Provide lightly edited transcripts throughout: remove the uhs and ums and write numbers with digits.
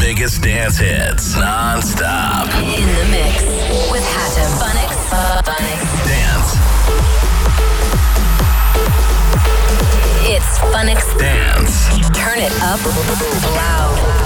biggest dance hits non-stop. In the mix with Hatem. Phonics. Dance. It's Phonics Dance. Turn it up loud.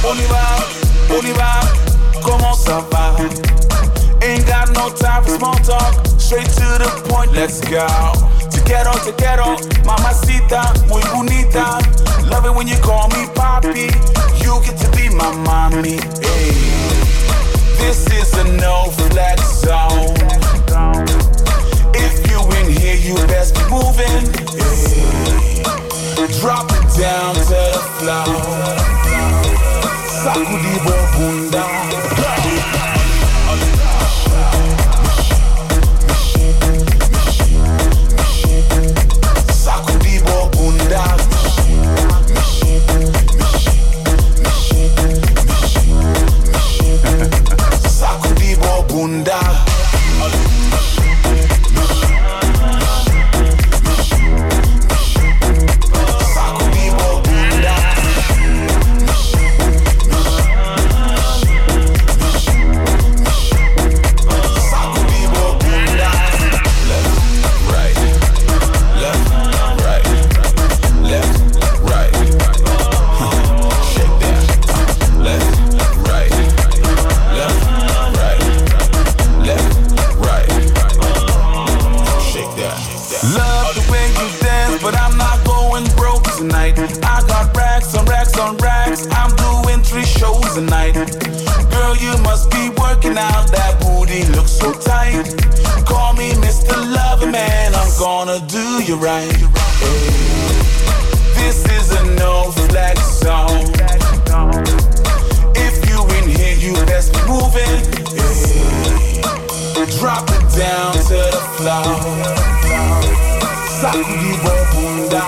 on y va, comment ça va? Ain't got no time for small talk, straight to the point, let's go. Te quiero, mamacita, muy bonita. Love it when you call me papi, you get to be my mommy. Hey. This is a no-flex zone. If you in here, you best be moving. Hey. Drop it down to the floor. Sacudibo bunda. Sacudibo bunda. Sacudibo bunda. Girl, you must be working out. That booty looks so tight. Call me Mr. Lover Man, I'm gonna do you right. Hey. This is a no-flex zone. If you in here, you best be moving. Hey. Drop it down to the floor. Sacudibo bunda.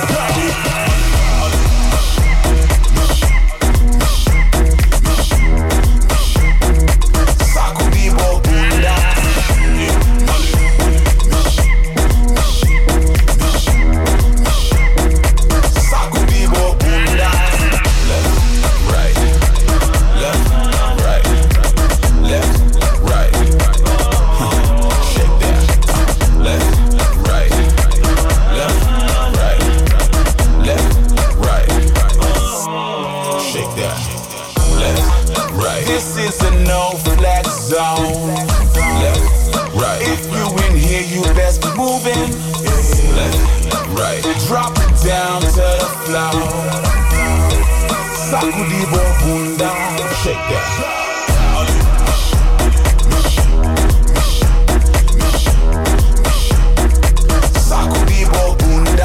This is a no-flex zone. Left, right. If you in here, you best be moving. Left, right. Drop it down to the floor. Sacudibo bunda. Shake that. Sacudibo bunda.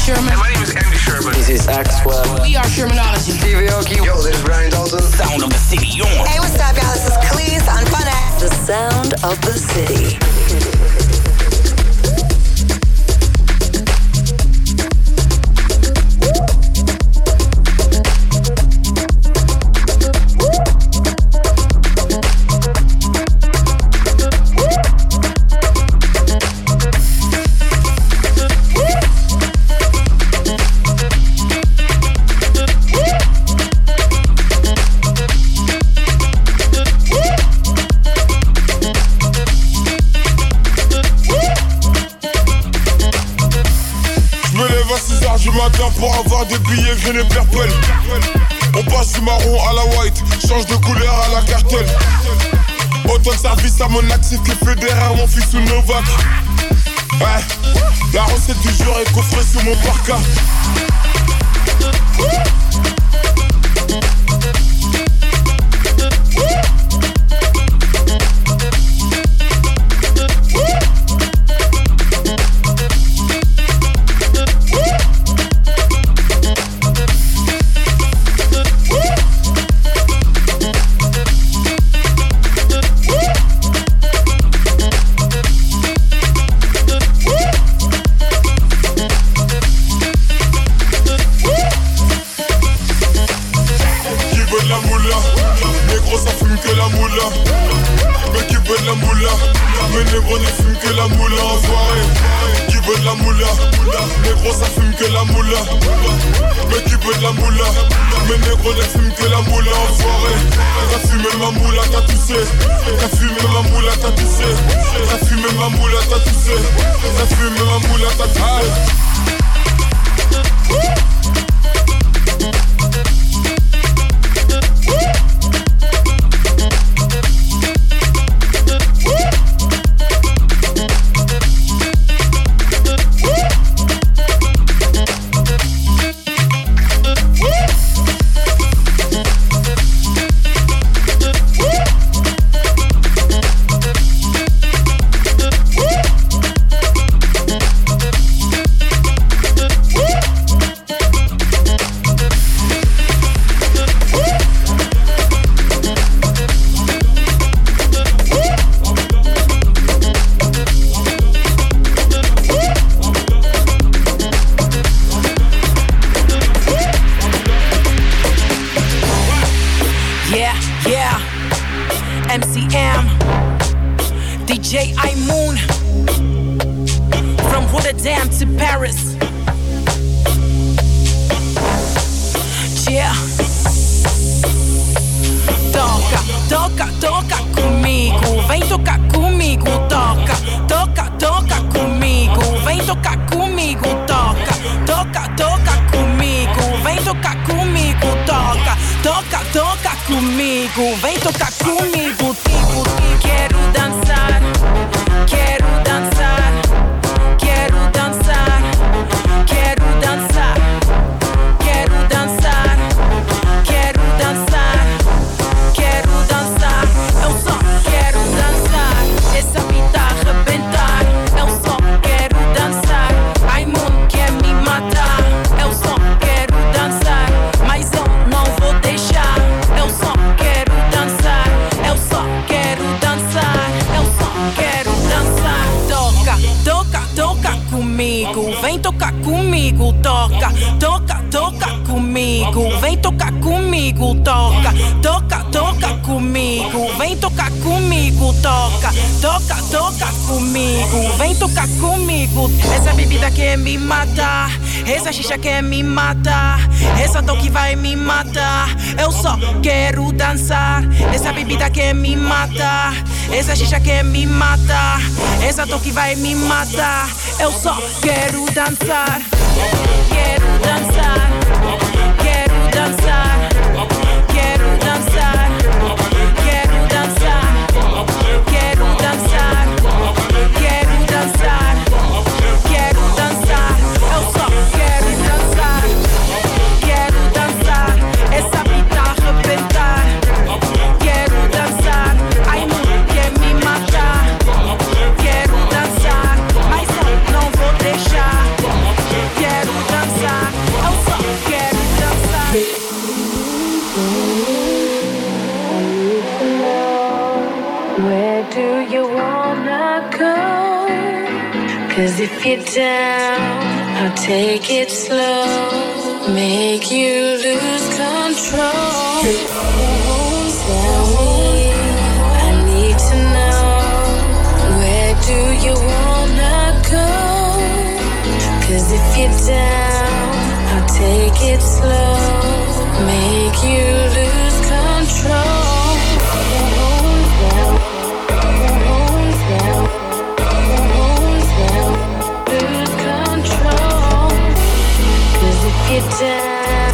Sherman. And my name is Andy Sherman. This is Axwell. We are Shermanology. Stevie Aoki. Yo, this is Brian Dalton. Sound of the city on. Hey, what's up, y'all? This is Khalees on Fun X. The sound of the city. Pour avoir des billets green et purple. On passe du marron à la white, change de couleur à la cartelle. Autant de service à mon actif que fédéraire, mon fils ou Novak. Ouais, la recette du jour est coffrée sur mon parka. Essa xixa quer me matar, essa toque vai me matar. Eu só quero dançar, essa bebida quer me matar. Essa xixa quer me matar, essa toque vai me matar. Eu só quero dançar, quero dançar, quero dançar, quero dançar, quero dançar, quero dançar, quero dançar, quero dançar. Eu só quero dançar, quero dançar. Essa vida arrebentar, quero dançar. Ai, não quer me matar, quero dançar, mas eu não vou deixar. Quero dançar. 'Cause if you're down, I'll take it slow, make you lose control. Tell me, I need to know, where do you wanna go? 'Cause if you're down, I'll take it slow, make you lose control. You're down.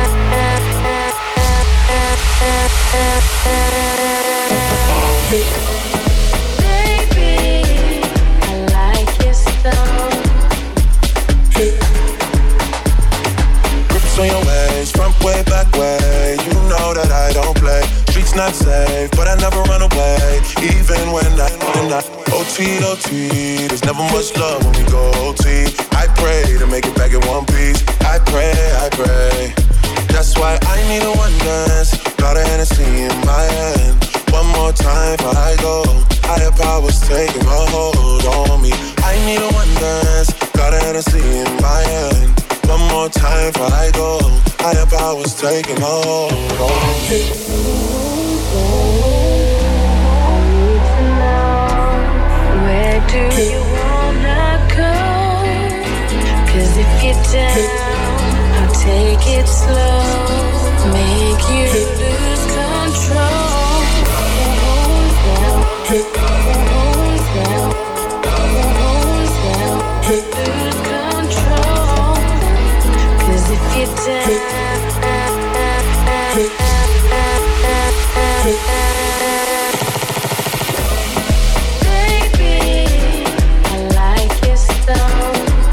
Baby, I like your style. Grips on your waist, front way, back way. You know that I don't play. Streets not safe, but I never run away. Even when I OT, OT. There's never much love when we go OT. I pray to make it back in one piece. I pray. That's why I need a one dance. Got a Hennessy in my hand. One more time before I go. Higher powers taking a hold on me. I need a one dance. Got a Hennessy in my hand. One more time before I go. Higher powers taking a hold on me. Where do you wanna go? 'Cause if you're down, I'll take it slow, make you lose control. Lose control. 'Cause if you're down, baby, I like your style.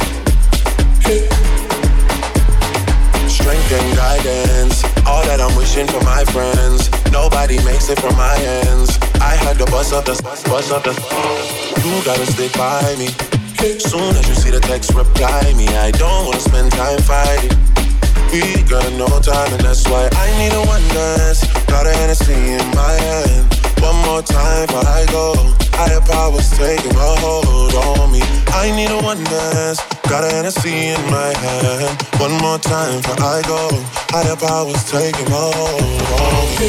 Strength and guidance, all that I'm wishing for my friends. Nobody makes it from my ends. I had to bust up the. You gotta stick by me. Soon as you see the text, reply me. I don't wanna spend time fighting. We got no time, and that's why I need a one dance. Got a Hennessy in my hand. One more time before I go. Higher powers taking a hold on me. I need a one dance. Got a Hennessy in my hand. One more time before I go. Higher powers taking a hold on me.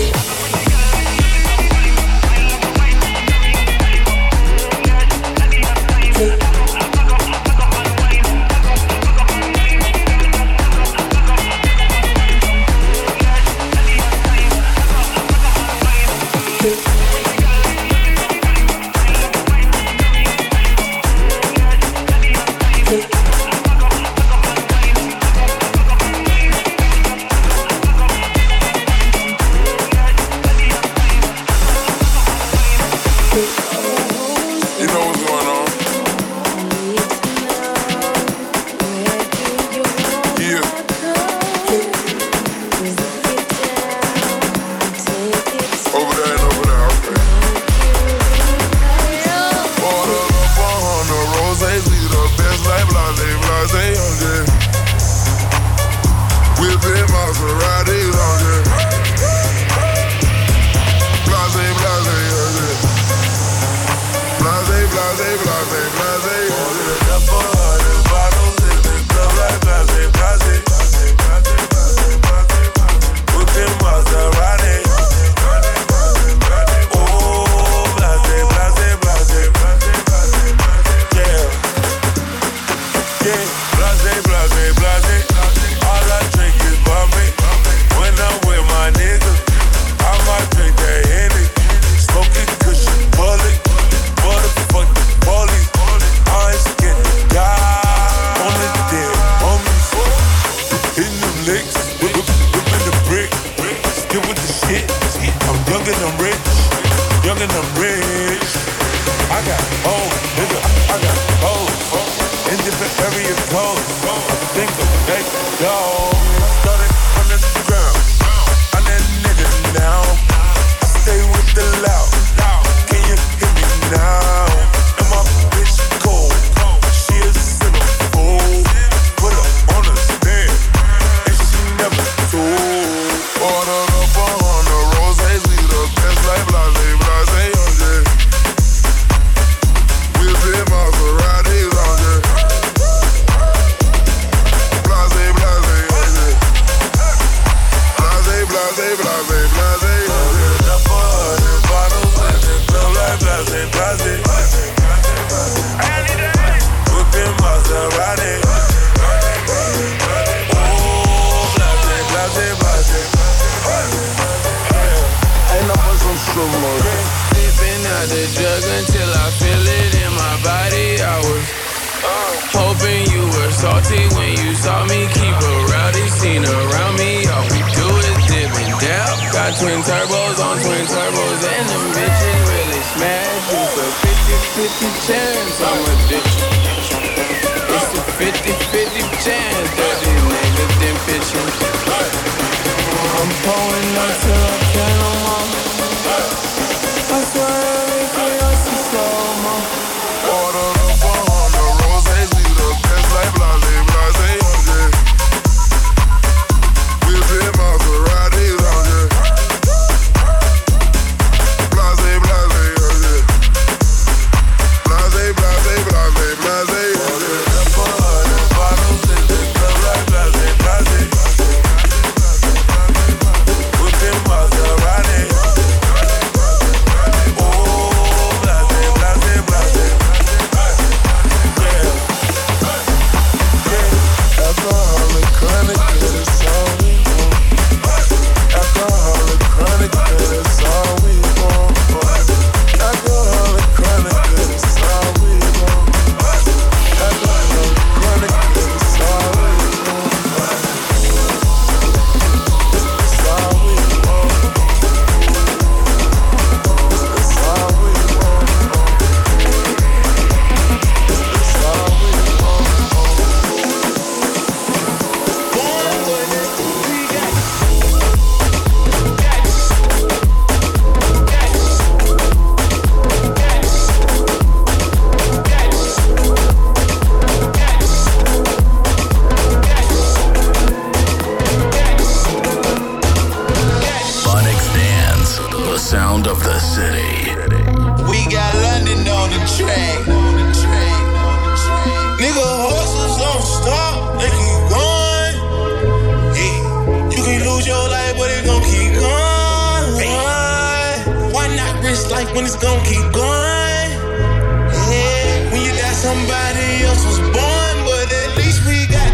Maserati, niggas and them bitches really smash you for 50-50 chance. I'm addicted. It's a 50-50 chance that these niggas didn't pitch you. I'm pulling up till I can't no more. I swear everything else is slow-mo. Order up on the roses, we the best like blase, blase, yeah. Whip in Maseratis, yeah. Blase, blase, yeah. Blase, blase, blase, blase, yeah. Bottles in the club like blase, blase. Whip in Maserati. Sound of the city. We got London on the track. Nigga, horses don't stop, they keep going. Yeah. You can lose your life, but it gon' keep going. Why not risk life when it's gon' keep going? Yeah. When you got somebody else was born, but at least we got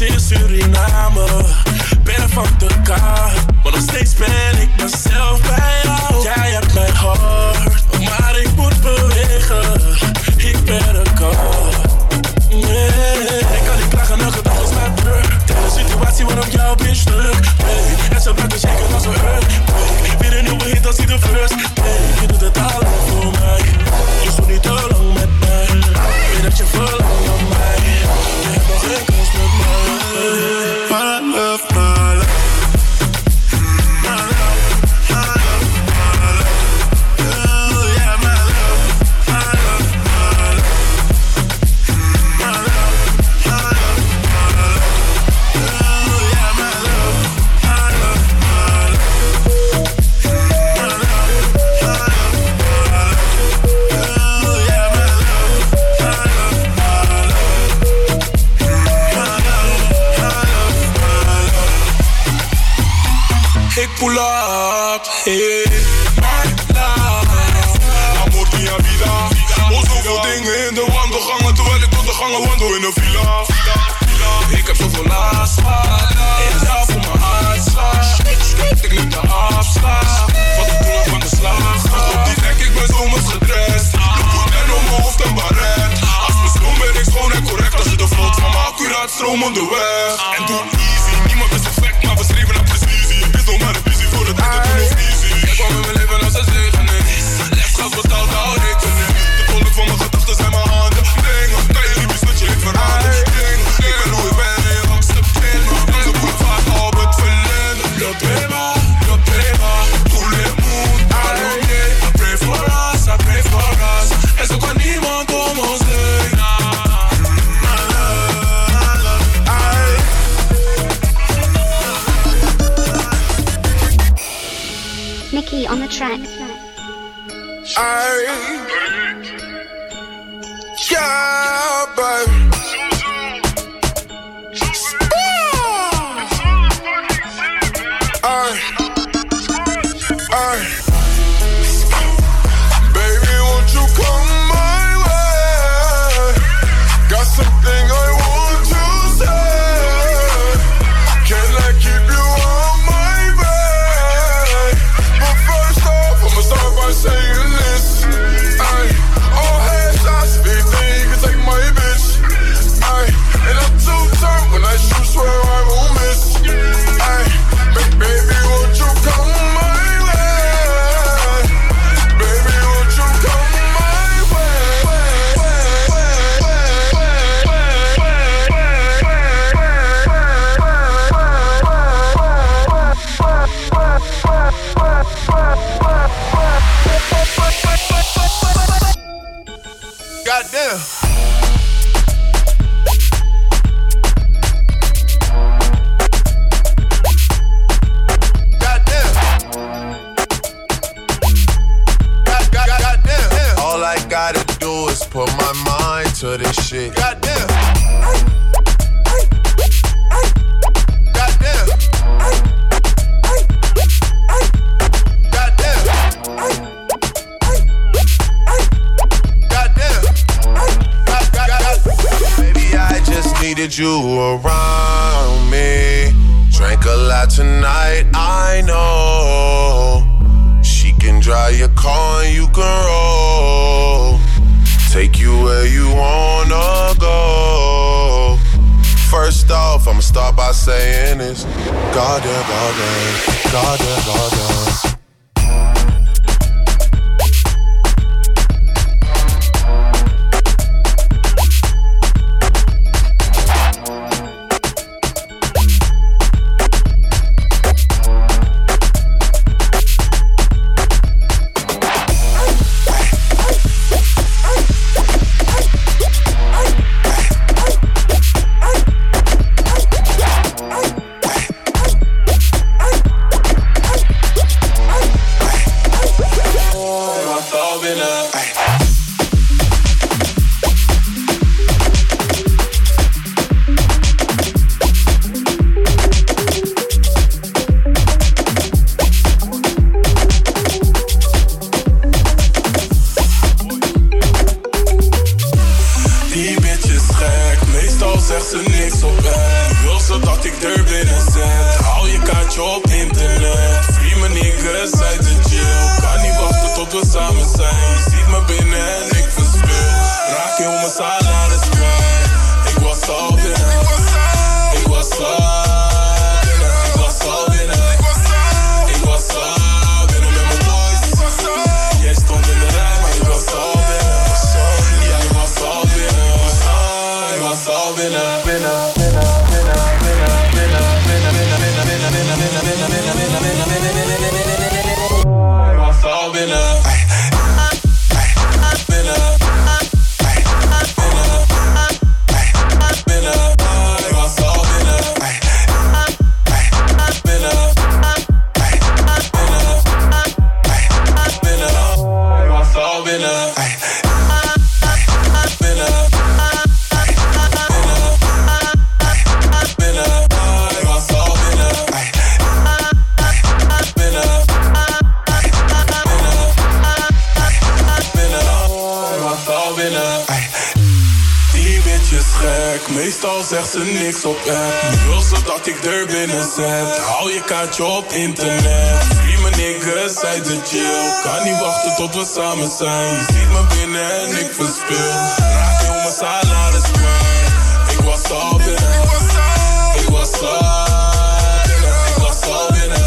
in Suriname. Ben van de kaart, maar nog steeds ben ik mezelf bij jou. Jij hebt mijn hart, maar ik moet bewegen. Ik ben een kat. Nee, ik kan niet klagen, elke dag is mijn beurt. De situatie waarom jouw bitch druk. En zo blijft zeker als een hurt. Weer een nieuwe hit als die de first. Je doet het allemaal voor mij. Je voelt niet te lang met mij. Weet dat je verlangt naar mij. Je hebt nog geen kans met mij. My love, my love. Pull up, hey, my love. Amor mia vida. Oh, zoveel dingen in de wandelgangen, terwijl ik door de gangen wandel in een villa. Ik heb zoveel last gehad. En jou voor mijn hartslag. Ik neem de afslag. Wat ik doe van de slag. Op die dek, ik ben zomers gedrest. De voet en om mijn hoofd en baret. Als mijn schoon ben ik schoon en correct. Als je de vloot van me accuraat stromende weg. En doe easy, niemand is perfect, maar we streven naar precisie. Is nog maar een busy voor het einde, toen nog easy. Ik kwam in mijn leven als een zegening. Lesgas betaald, hou rekening. De tolk van mijn gedachten zijn mijn handen. Dingen, kan je liefjes dat je niet verandert. Dingen, ik ben hoe ik ben en je accepteert me. Langs de boulevard op het verleden. Lo prima, tout le monde allongé. I pray for us, I pray for us. En zo kan niemand om ons heen. Mickey on the track. Yeah, baby. Baby, won't you come my way? Got something I want to say. Can I keep you on my way? But first off, I'ma start by saying this. All headshots, big thing, you can take my bitch. And I'm too turned when I shoot, swear I won't miss. Baby, won't you come my way? Baby, won't you come my way? Goddamn. All I gotta do is put my mind to this shit. Goddamn. Goddamn. Goddamn. Goddamn. Baby, I just needed you around me. Drank a lot tonight, I know. She can drive your car and you can roll. Take you where you wanna go. First off, I'ma start by saying this. Goddamn, goddamn, goddamn, goddamn. zegt ze niks op hem. wil zodat ik er binnen zet. Hou je kaartje op internet. Free mijn niggas uit de chill. Kan niet wachten tot we samen zijn. Je ziet me binnen en ik verspil. Raak heel mijn salaris kwijt. Ik was al binnen. Ik was al binnen. Ik was al binnen. Ik was al binnen met mijn boys. Jij stond in de rij, maar ik was al binnen. Ja, ik was al binnen. Ik was al binnen. Binnen, binnen, binnen, binnen, binnen, binnen, binnen, binnen, binnen, binnen, binnen, binnen, binnen, binnen, binnen, binnen, binnen. Ik was al binnen. Meestal zegt ze niks op app. Nu wil ze dat ik er binnen zet. Hou je kaartje op internet. Free mijn niggas uit de chill. Kan niet wachten tot we samen zijn. Je ziet me binnen en ik verspil. Raak heel mijn salaris kwijt. Ik was al binnen. Ik was al binnen. Ik was al binnen.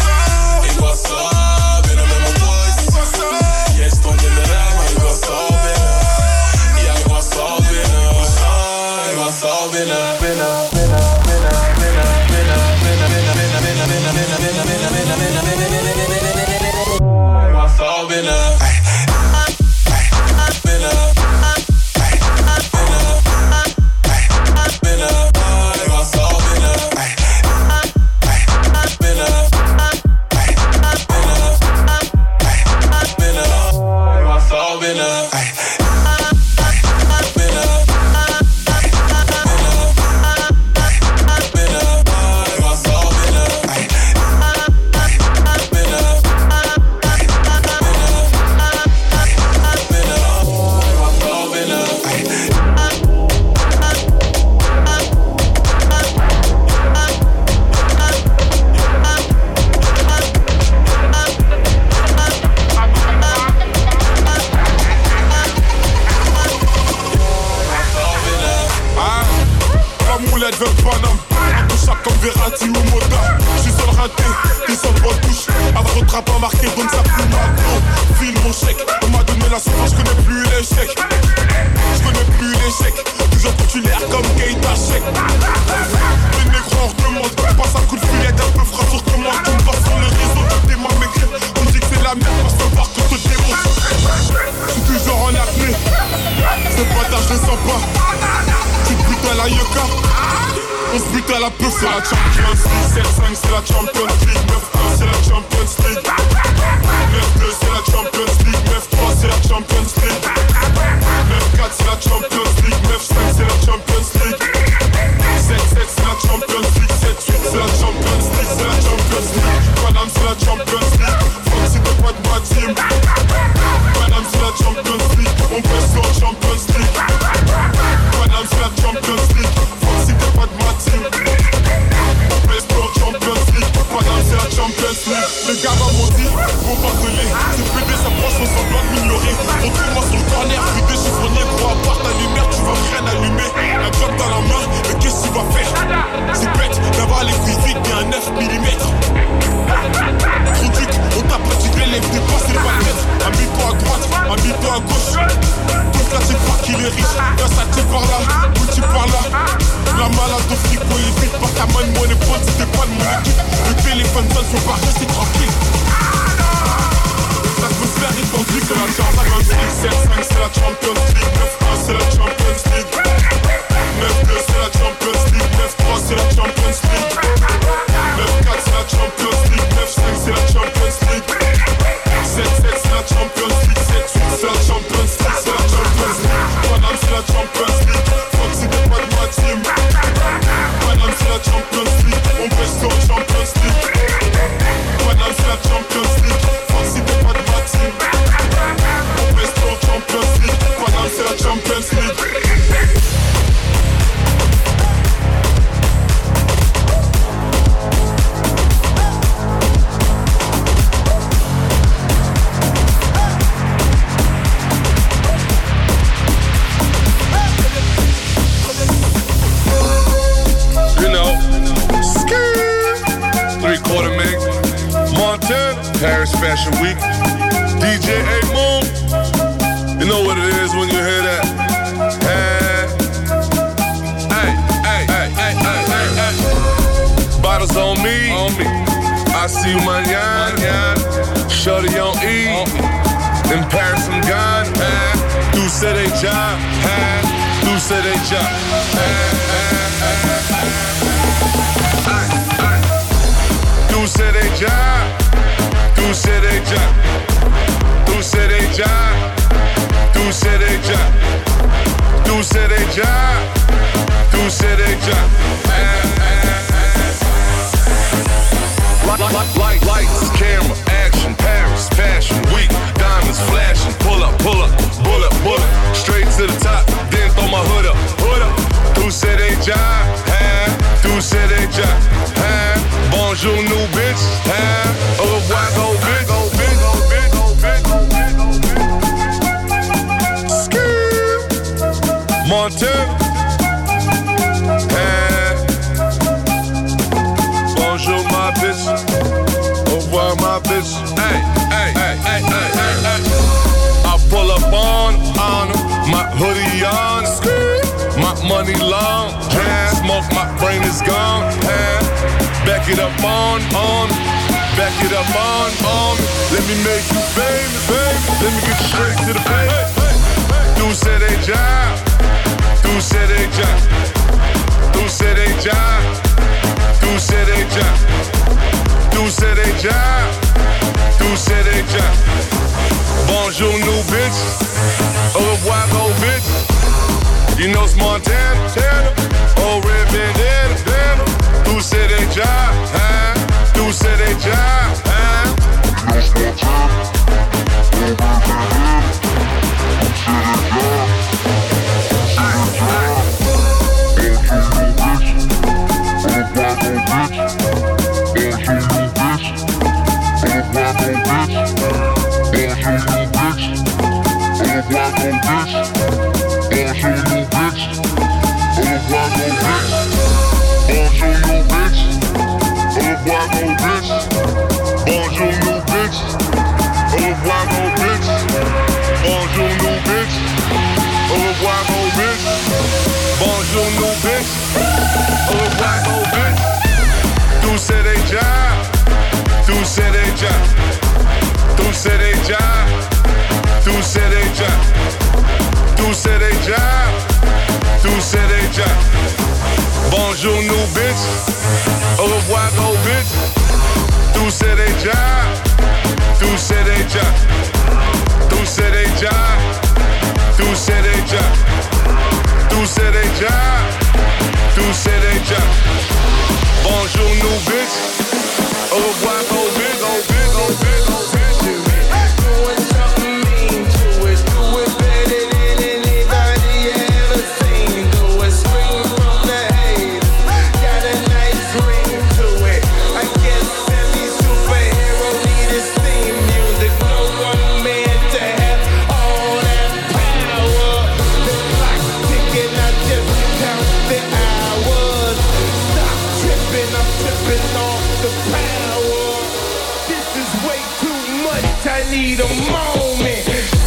Ik was al binnen met mijn boys. Jij stond in de rij, maar ik was al binnen. Ja, ik was al binnen. Ik was al binnen, binnen, binnen, binnen, binnen, binnen, binnen, binnen, binnen, binnen, binnen, binnen, binnen, binnen, binnen, binnen, binnen, binnen, binnen. Ik was al binnen. Champions League, c'est la Champions League. Paris Fashion Week. DJ A-Moon, you know what it is when you hear that. Hey, hey, hey, hey, hey, hey, hey. Bottles on me. I see you mañana. Shorty on E. In Paris I'm gone. Tu sais déjà. Tu sais déjà. Tu sais déjà. Tu sais déjà. Tu sais déjà. Tu sais déjà. Tu sais déjà. Tu sais déjà. Lights, camera, action, Paris, Fashion Week, diamonds flashing, pull up, bullet, straight to the top, then throw my hood up. Tu sais déjà, tu sais déjà, bonjour new bitch, au revoir go bitch, Montana, bonjour my bitch, au revoir my bitch. Hey, hey, hey, hey, hey, hey, hey. I pull up on my hoodie on, my money long, smoke, my brain is gone. Back it up on, back it up on. Let me make you famous, let me get you straight to the pay. Tu sais déjà, tu sais déjà, tu sais déjà. Tu sais déjà, tu sais déjà, tu sais déjà. Bonjour new bitch, au revoir go bitch. You know it's Montana, oh red bandana. Tu sais déjà, tu sais déjà. You know it's Montana, oh red bandana. Bonjour new bitch, au revoir go bitch. Tu sais déjà, tu sais déjà, tu sais déjà, tu sais déjà, tu sais déjà, tu sais déjà. Bonjour new bitch, au revoir go bitch. Tu sais déjà, tu sais déjà, tu sais déjà, tu sais déjà. Tu sais déjà, tu sais déjà. Bonjour new bitch, au revoir go bitch, go bitch, go bitch, go bitch. Doing something mean to it, do it better than anybody ever seen. Do it scream from the haters, got a nice ring to it. I guess every superhero need a theme music. No one man to have all that power. The clock's ticking, I just count the hours. Stop tripping, I'm tripping off the power. This is way too much, I need a moment.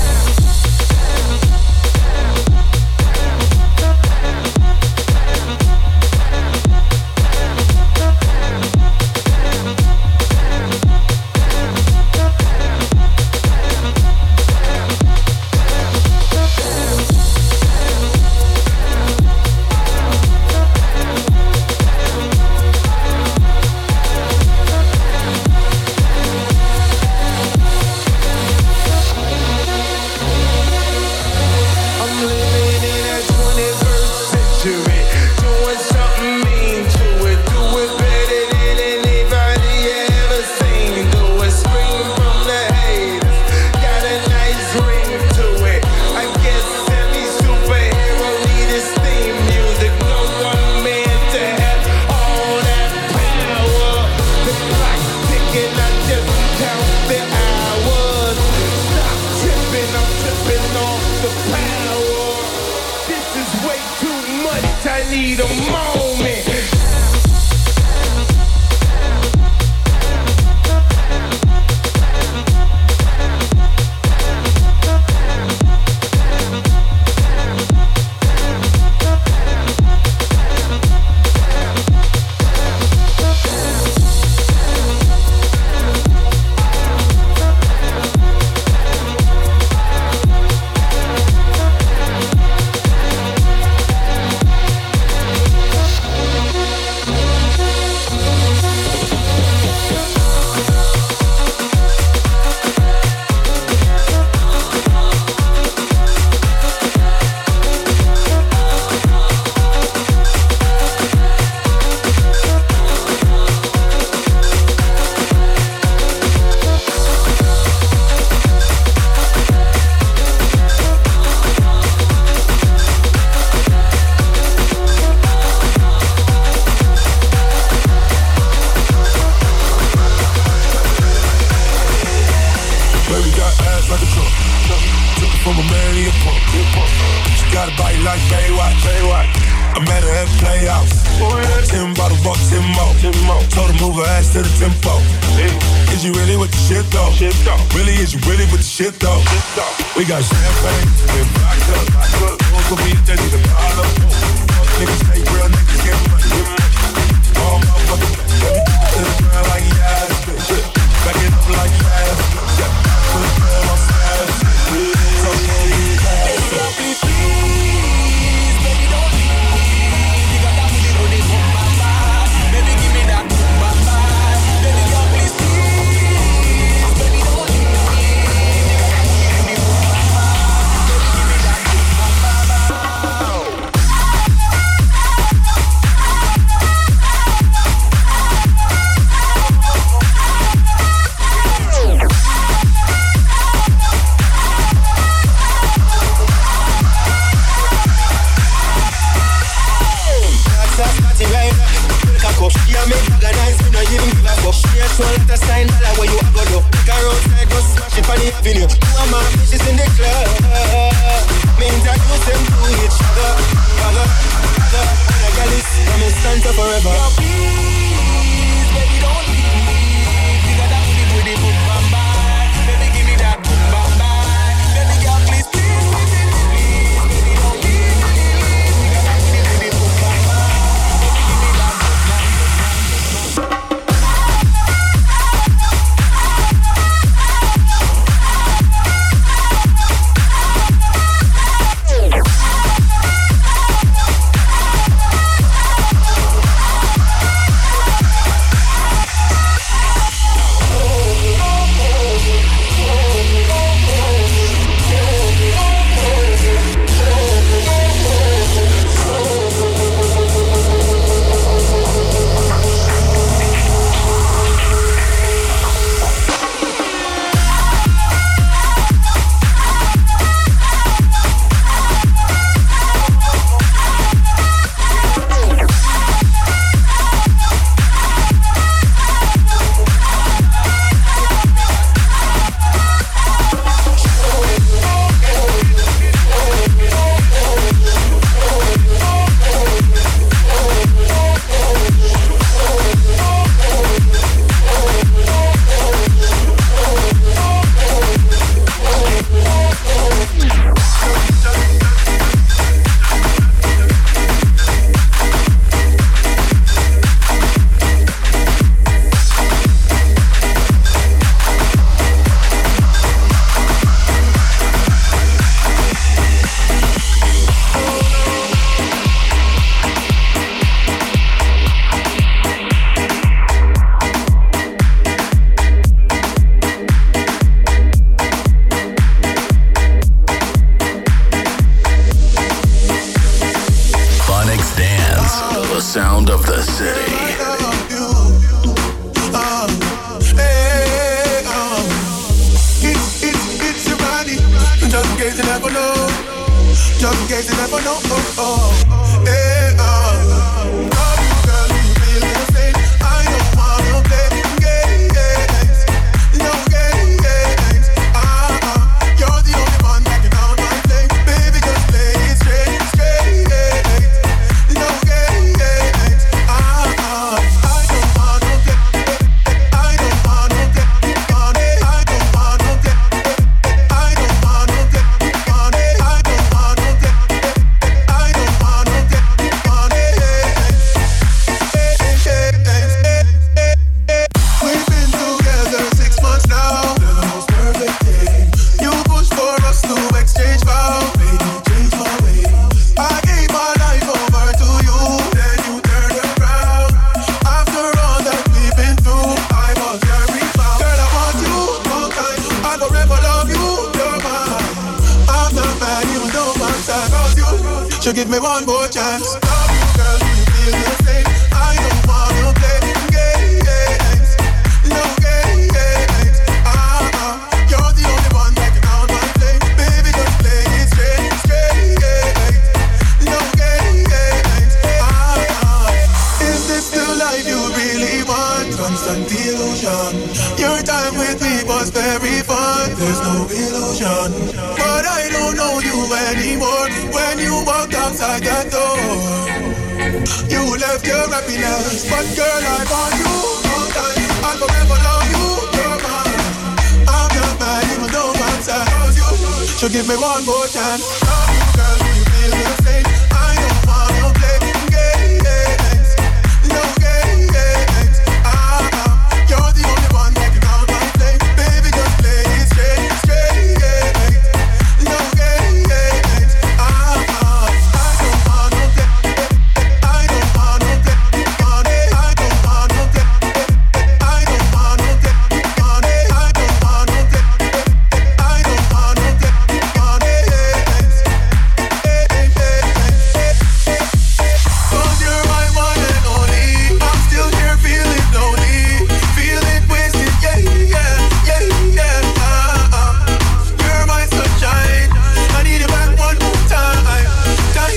Need a moment. 10 bottles, bought 10 more. Told her move her ass to the tempo. Is you really with the shit though? Really, is you really with the shit though? We got champagne, we're backed up. Don't go be a daddy, the bottle. Niggas say real niggas get money. All motherfuckers, let me do it to the ground like he has been. Back it up like fast. Put it down on fast. So please, baby, don't leave. You got that booty on it, boom, bam, bam. Baby, give me that boom, bam, bam. Baby, girl, please, baby, don't leave. You got that booty on it, boom, bam, bam. Baby, give me that boom, bam, bam, bam. She a make organize, me no even give a fuck. She a show lot of sign, dollar where you a go do. Take her outside, go smash it on the avenue. You and my bitches in the club. Me introduce them to each other. Other, and a girl is coming stand for forever. Yo, please, baby, don't leave. You got that booty with the boom bam bam. Baby, give me that boom bam bam. Baby, girl, please, please, baby, don't leave. You got that booty with the boom bam bam. Sound of the city. It's your body. Just in case you never know. Just in case you never know. Love you, girl, you feel the same. I don't wanna play games. No games. You're the only one that can out my flame. Baby, just play it straight. No games. I don't wanna play. I don't wanna play. I don't wanna play. I don't wanna play. I don't wanna play. I don't wanna play. We've been together 6 months now. The most perfect day. You pushed for us to exchange vows. Made me change my way. I gave my life over to you, then you turned around. After all that we've been through, I was your rebound. Girl, I want you all time. I forever love you. You're mine. I'm the man you know my time. Cause you should give me one more chance. Love you, girl, do you feel the same? I don't wanna play games. No games. You're the only one that can out my flame. Baby, just play it straight. No games. Is this the life you really want? Constant illusion. Your time with me was very fun. There's no illusion. But I don't know you anymore. When you walked outside that door, You left your happiness, but girl, I want you all time. I'll forever love you, you're mine. I'm your man, even though I'm sad. So give me one more chance. Love you, girl, do you feel the same? I don't wanna play games, no games. You're the only one that can out my flame. Baby, just play it straight, straight. No games. I don't wanna play. I don't wanna play. I don't wanna play. I don't wanna play. I don't wanna play. I don't wanna play. Cause you're my one and only. I'm still here feeling lonely, feeling wasted, yeah. You're my sunshine, I need it back one more time. Girl,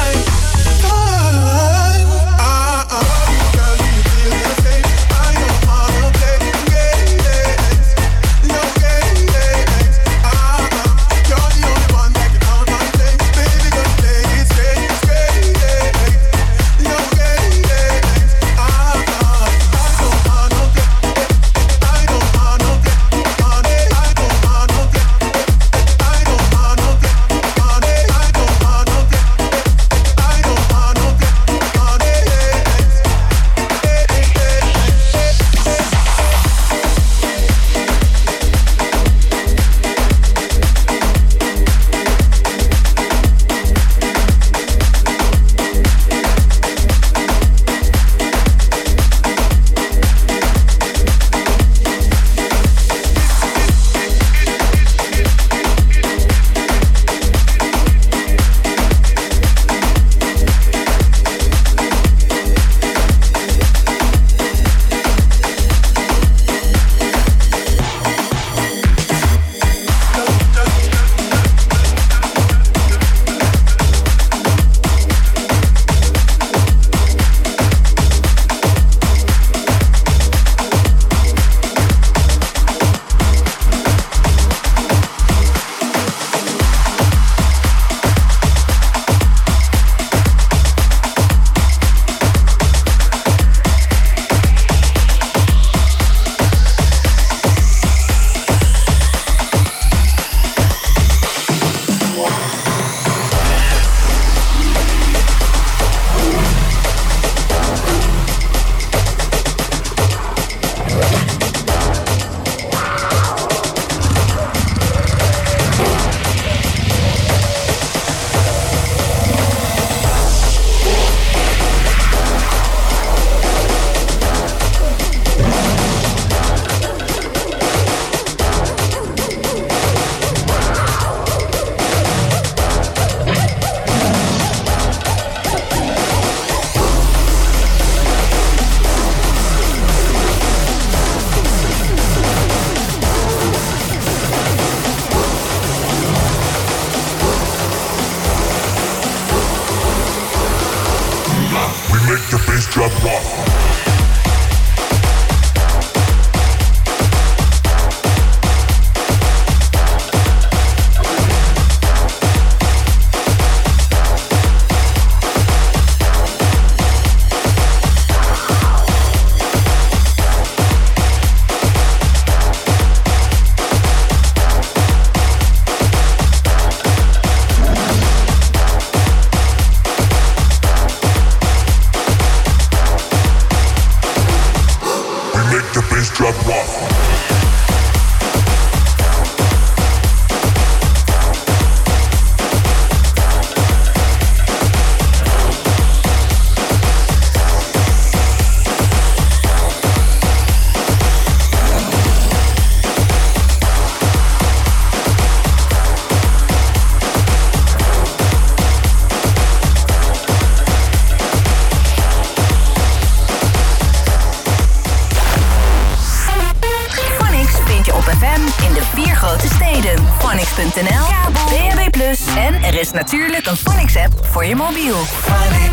do you feel the same? I don't wanna play games, no games. You're the only one that can count my flame. Baby, just play it straight. No games. I don't wanna play. I don't wanna play. I don't wanna play. I don't wanna play. I don't wanna play. I don't wanna play. We make the bass drop rock. Drop rock. Phonix.nl, DAB+, en er is natuurlijk een Phonix-app voor je mobiel.